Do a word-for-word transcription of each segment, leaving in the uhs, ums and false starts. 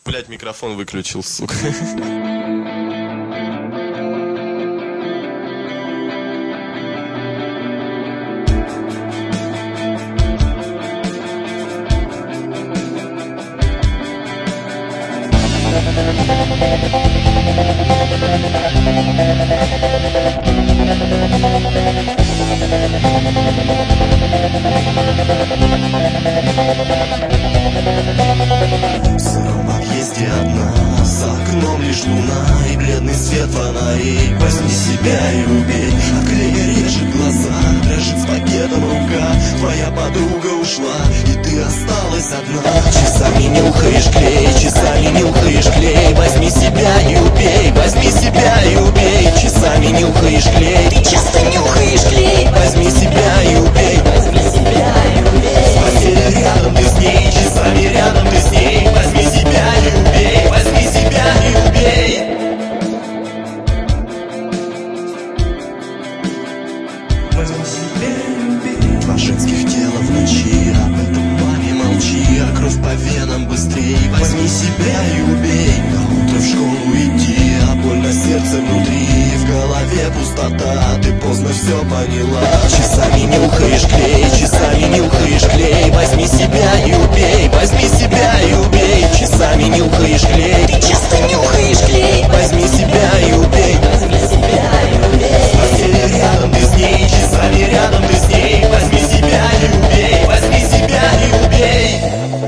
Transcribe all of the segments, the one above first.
Блять, микрофон выключил, сука. В сыром подъезде одна, за окном лишь луна и бледный свет фонарей. Возьми себя и убей, от клея режет глаза, дрожит с пакетом рука. Твоя подруга ушла, и ты осталась одна. Часами нюхаешь клей, часами нюхаешь клей. Возьми себя и убей, возьми себя и убей. Часами нюхаешь клей, ты часто нюхаешь клей. Возьми себя и убей, возьми себя и убей. С потерей рядом ты с ней, часами рядом ты с ней. Возьми себя и убей, возьми себя и убей. Возьми себя и убей. Два женских тела в ночи, об этом маме молчи. А кровь по венам быстрей. Возьми себя и убей. На утро в школу иди, а боль на сердце внутри. В голове пустота, ты поздно все поняла. Часами нюхаешь клей, часами нюхаешь клей. Возьми себя и убей, возьми себя и убей. Часами нюхаешь клей, ты часто нюхаешь клей. Возьми себя и убей, возьми себя и убей. С потерей рядом ты с ней, часами рядом ты с ней. Возьми себя и убей, возьми себя и убей.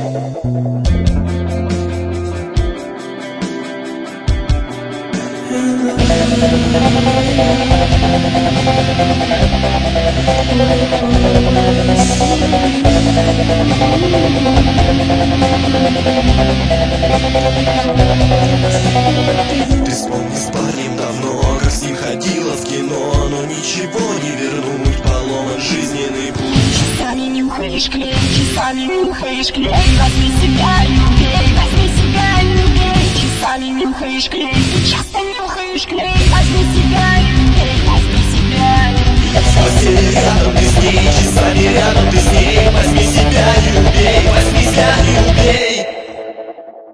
Ты вспомни с парнем давно, как с ним ходила в кино. Но ничего не вернуть, поломан жизненный путь. Часами нюхаешь клей, часами нюхаешь клей. Возьми себя и убей, возьми себя и убей. Часами нюхаешь клей.